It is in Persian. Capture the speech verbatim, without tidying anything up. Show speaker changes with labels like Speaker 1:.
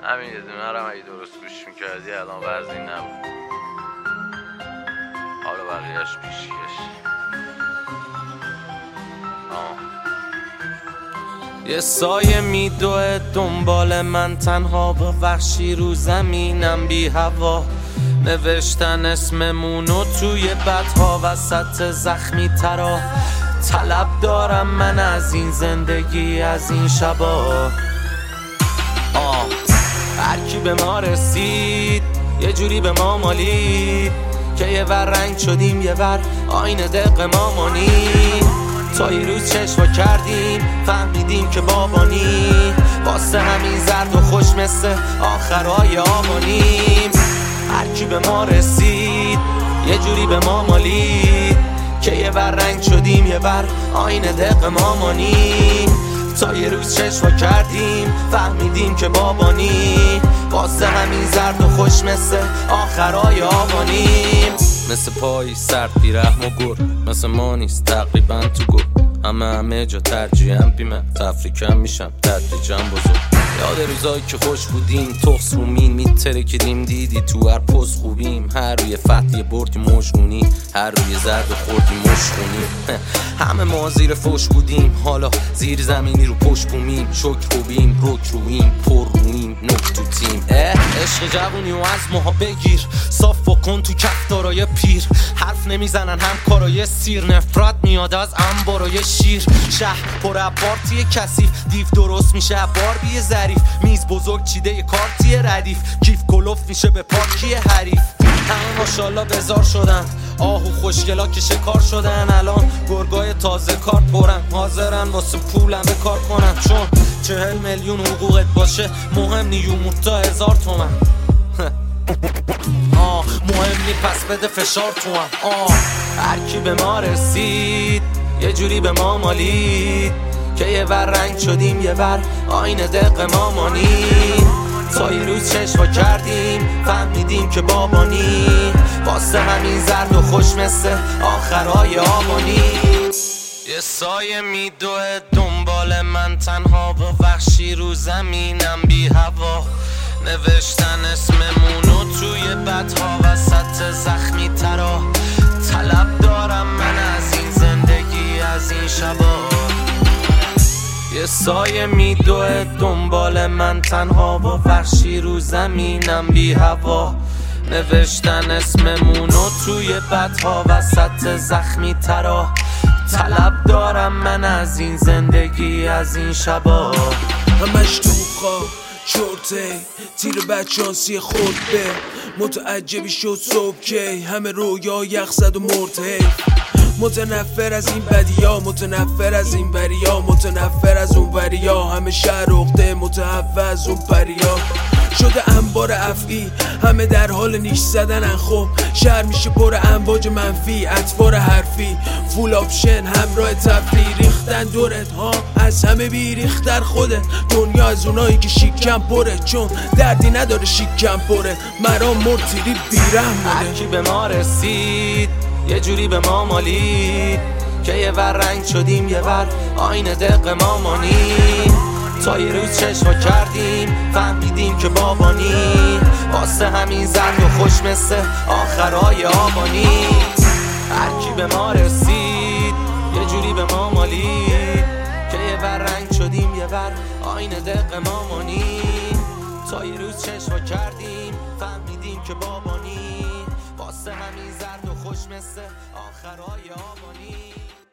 Speaker 1: همین یه دونه رو اگه درست گوش میکردی الان وزنی نبود. حالا بقیهش پیشیش. یه سایه میدوه دنبال من تنها با وحشی رو زمینم بی هوا. نوشتن اسممونو توی بدها وسط زخمی ترا. طلب دارم من از این زندگی از این شبا. آه هر کی به ما رسید یه جوری به ما مالید که یه ور رنگ شدیم یه ور آینه دق ما مانیم. تا یه روز چشوا کردیم فهمیدیم که بابانی. واسه همین زرد و خوش مثل آخرای آبانیم. هر کی به ما رسید یه جوری به ما مالید که یه ور رنگ شدیم یه ور آینه دق ما مانیم. تا یه روز چشوا کردیم فهمیدیم که بابانی. واسه همین زرد و خوش مثل آخرای آبانیم. مثل پای سرد بی رحم و گر مثل ما نیست تقریبا تو گر. همه همه جا ترجیحم بیمه تفریکم میشم تدریجم بزرگ. یاد روزایی که خوش بودیم تخص رومین میترکیدیم دیدی تو هر پست خوبیم. هر روی فتح یه بردی مجمونی هر روی زرد و خوردی مشخونی. همه ما زیر فوش بودیم حالا زیر زمینی رو پشت بومیم. شکر خوبیم رک رویم پر رویم نک تو تیم. عشق جوونی و از ماها بگیر صاف کن تو کفتارای پیر. حرف نمیزنن هم کارای سیر نفرت میاد از انبارای شیر. شهر پر پارتی کثیف دیو درست میشه باربی ظریف. میز بزرگ چیده یه کارتی ردیف کیف کلوف میشه به پارکی حریف. همه ماشالله بزار شدن آهو خوشگلا که شکار شدن. الان گرگای تازه کار پرن حاضرن واسه پولم به کار کنن. چون چهل میلیون حقوقت باشه مهم نیومون تا هزار تومن. آه مهم نی پس بده فشار تو هم. آه هر کی به ما رسید یه جوری به ما مالید که یه ور رنگ شدیم یه ور آینه دق ما مانیم. تا یه روز چشوا کردیم فهمیدیم که بابانی. واسه همین زرد و خوش مثل آخرای آبانیم. یه سایه میدوه دنبال من تنها با وحشی رو زمینم بی هوا. نوشتن اسممونو توی بدها وسط زخمی ترا. طلب دارم من از این زندگی از این شبا. یه سایه میدوه دنبال من تنها با وحشی رو زمینم بی هوا. نوشتن اسممونو توی بدها وسط زخمی ترا. طلب دارم من از این زندگی از این شبا.
Speaker 2: همش تو خواه چورته تیر بدشانسی خود به متعجبی شد صبح کی. همه رویا یخ زد و مرد. متنفر از این بدیا متنفر از این بریا متنفر از اون بریا. همه شهر اخته متحفظ از اون پریا. شده انبار افعی همه در حال نیش زدنن. خب شهر میشه پر امواج منفی اطوار حرفی. فول آپشن همراه تفریح ریختن دورت ها از همه بیریختر خودت. دنیا از اونایی که شیکم پره چون دردی نداره شیکم پره. مرام مرتیری بیرم بوده.
Speaker 1: هر کی به ما رسید یه جوری به ما مالید که یه ور رنگ شدیم یه ور آینه دق ما مانیم. تا یه روز چشوا کردیم فهمیدیم که بابانی. واسه همین زرد و خوش مثل آخرای آبانی. هر کی به ما رسید یه جوری به ما مالید که یه ور رنگ شدیم یه ور آینه دق ما مانیم. تا یه روز چشوا کردیم فهمیدیم که بابانی. واسه همین زرد و خوش مثل آخرای آبانی.